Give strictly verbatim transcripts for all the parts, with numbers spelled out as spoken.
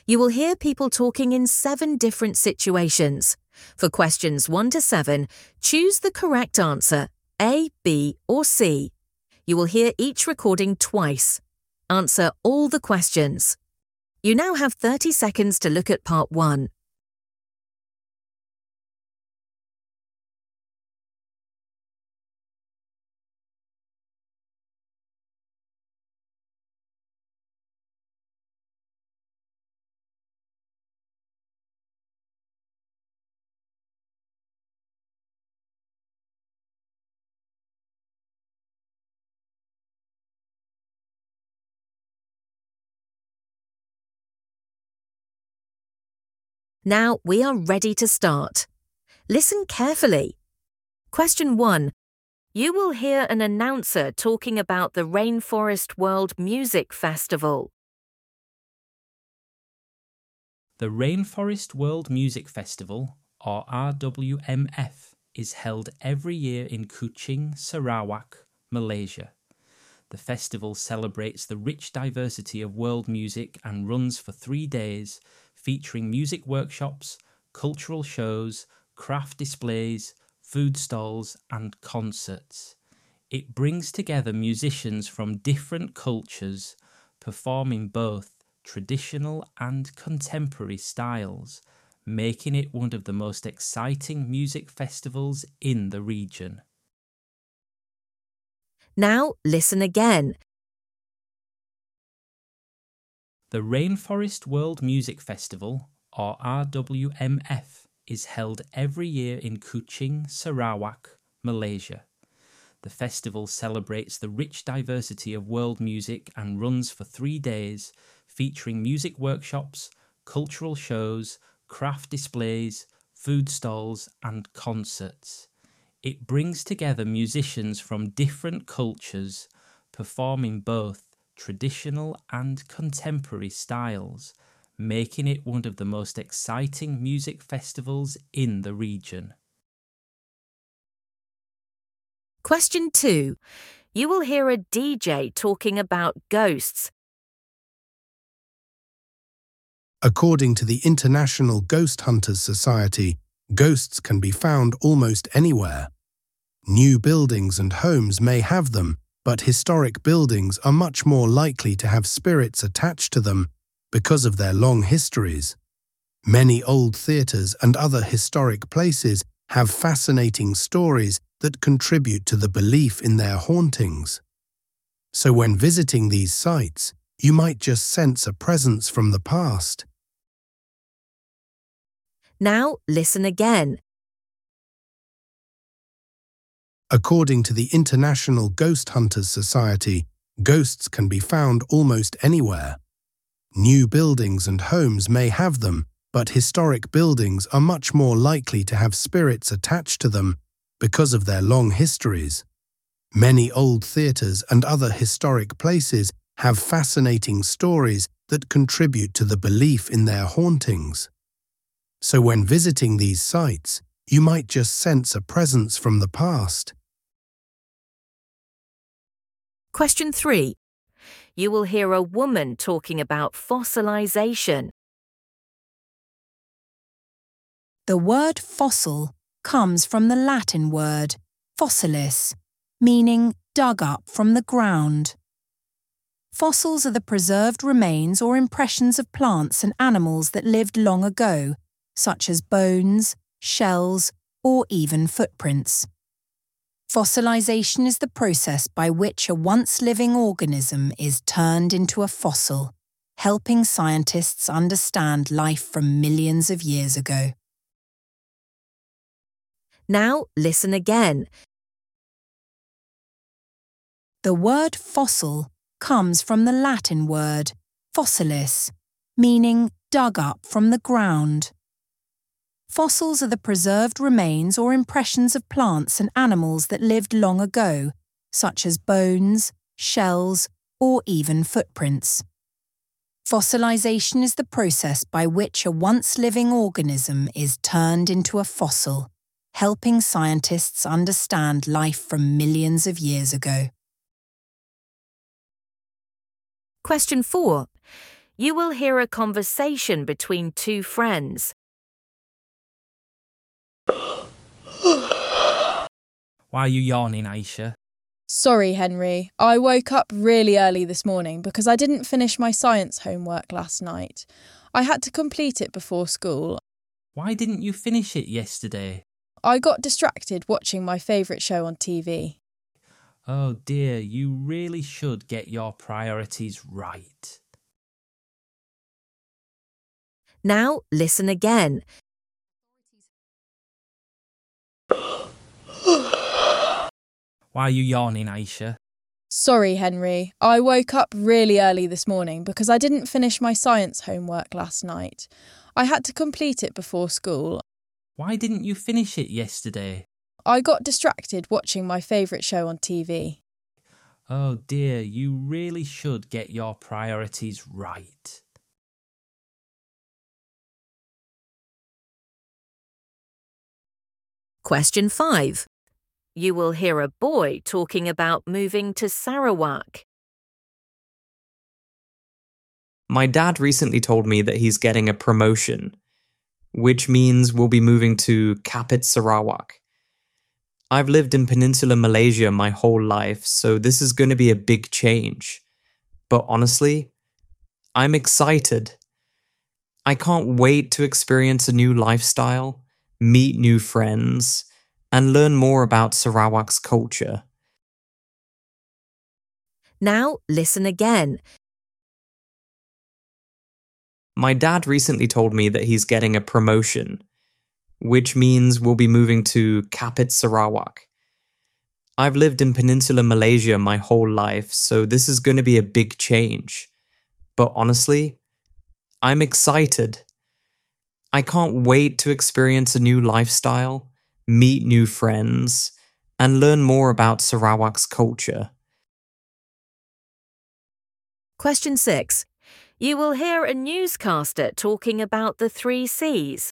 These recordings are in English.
You will hear people talking in seven different situations. For questions one to seven, choose the correct answer, A, B, or C. You will hear each recording twice. Answer all the questions. You now have thirty seconds to look at part one. Now we are ready to start. Listen carefully. Question one. You will hear an announcer talking about the Rainforest World Music Festival. The Rainforest World Music Festival, or R W M F, is held every year in Kuching, Sarawak, Malaysia. The festival celebrates the rich diversity of world music and runs for three days, featuring music workshops, cultural shows, craft displays, food stalls and concerts. It brings together musicians from different cultures, performing both traditional and contemporary styles, making it one of the most exciting music festivals in the region. Now listen again. The Rainforest World Music Festival, or R W M F, is held every year in Kuching, Sarawak, Malaysia. The festival celebrates the rich diversity of world music and runs for three days, featuring music workshops, cultural shows, craft displays, food stalls and concerts. It brings together musicians from different cultures, performing both traditional and contemporary styles, making it one of the most exciting music festivals in the region. Question two. You will hear a D J talking about ghosts. According to the International Ghost Hunters Society, ghosts can be found almost anywhere. New buildings and homes may have them, but historic buildings are much more likely to have spirits attached to them because of their long histories. Many old theatres and other historic places have fascinating stories that contribute to the belief in their hauntings. So when visiting these sites, you might just sense a presence from the past. Now listen again. According to the International Ghost Hunters Society, ghosts can be found almost anywhere. New buildings and homes may have them, but historic buildings are much more likely to have spirits attached to them because of their long histories. Many old theatres and other historic places have fascinating stories that contribute to the belief in their hauntings. So when visiting these sites, you might just sense a presence from the past. Question three. You will hear a woman talking about fossilization. The word fossil comes from the Latin word fossilis, meaning dug up from the ground. Fossils are the preserved remains or impressions of plants and animals that lived long ago, such as bones, shells, or even footprints. Fossilization is the process by which a once-living organism is turned into a fossil, helping scientists understand life from millions of years ago. Now listen again. The word fossil comes from the Latin word fossilis, meaning dug up from the ground. Fossils are the preserved remains or impressions of plants and animals that lived long ago, such as bones, shells, or even footprints. Fossilization is the process by which a once-living organism is turned into a fossil, helping scientists understand life from millions of years ago. Question four. You will hear a conversation between two friends. Why are you yawning, Aisha? Sorry, Henry. I woke up really early this morning because I didn't finish my science homework last night. I had to complete it before school. Why didn't you finish it yesterday? I got distracted watching my favourite show on T V. Oh dear, you really should get your priorities right. Now listen again. Why are you yawning, Aisha? Sorry, Henry. I woke up really early this morning because I didn't finish my science homework last night. I had to complete it before school. Why didn't you finish it yesterday? I got distracted watching my favourite show on T V. Oh dear, you really should get your priorities right. Question five. You will hear a boy talking about moving to Sarawak. My dad recently told me that he's getting a promotion, which means we'll be moving to Kapit Sarawak. I've lived in Peninsular Malaysia my whole life, so this is going to be a big change. But honestly, I'm excited. I can't wait to experience a new lifestyle, meet new friends, and learn more about Sarawak's culture. Now listen again. My dad recently told me that he's getting a promotion, which means we'll be moving to Kapit Sarawak. I've lived in Peninsular Malaysia my whole life, so this is going to be a big change. But honestly, I'm excited. I can't wait to experience a new lifestyle, meet new friends, and learn more about Sarawak's culture. Question six. You will hear a newscaster talking about the three C's.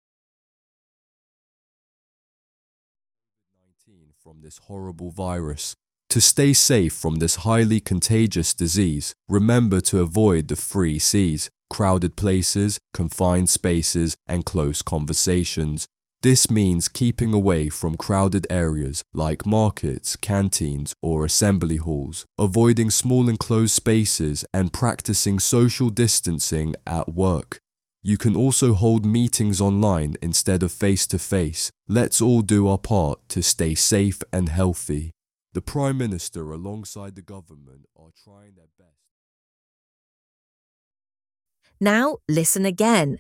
From this horrible virus. To stay safe from this highly contagious disease, remember to avoid the three C's: crowded places, confined spaces, and close conversations. This means keeping away from crowded areas like markets, canteens, or assembly halls, avoiding small enclosed spaces, and practicing social distancing at work. You can also hold meetings online instead of face-to-face. Let's all do our part to stay safe and healthy. The Prime Minister alongside the government are trying their best. Now listen again.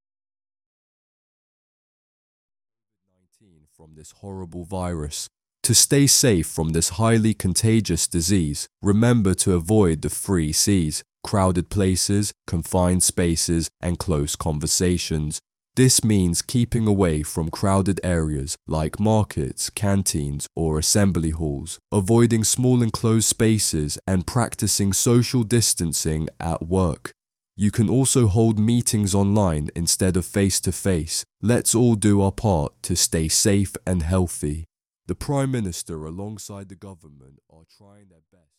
From this horrible virus. To stay safe from this highly contagious disease, remember to avoid the three C's: crowded places, confined spaces, and close conversations. This means keeping away from crowded areas like markets, canteens, or assembly halls, avoiding small enclosed spaces, and practicing social distancing at work. You can also hold meetings online instead of face-to-face. Let's all do our part to stay safe and healthy. The Prime Minister alongside the government are trying their best.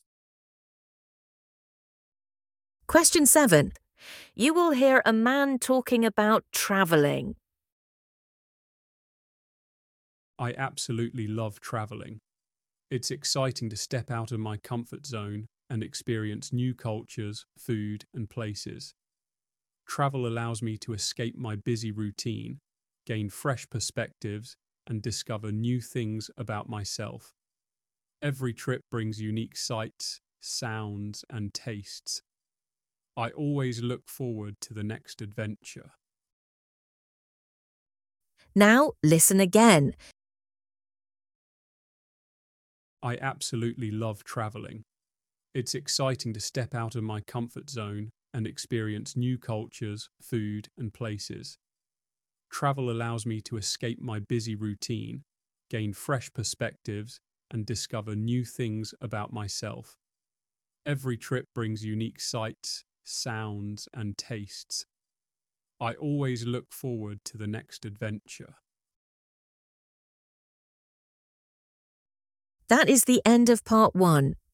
Question seven. You will hear a man talking about travelling. I absolutely love travelling. It's exciting to step out of my comfort zone and experience new cultures, food, and places. Travel allows me to escape my busy routine, gain fresh perspectives, and discover new things about myself. Every trip brings unique sights, sounds, and tastes. I always look forward to the next adventure. Now listen again. I absolutely love travelling. It's exciting to step out of my comfort zone and experience new cultures, food, and places. Travel allows me to escape my busy routine, gain fresh perspectives, and discover new things about myself. Every trip brings unique sights, sounds, and tastes. I always look forward to the next adventure. That is the end of part one.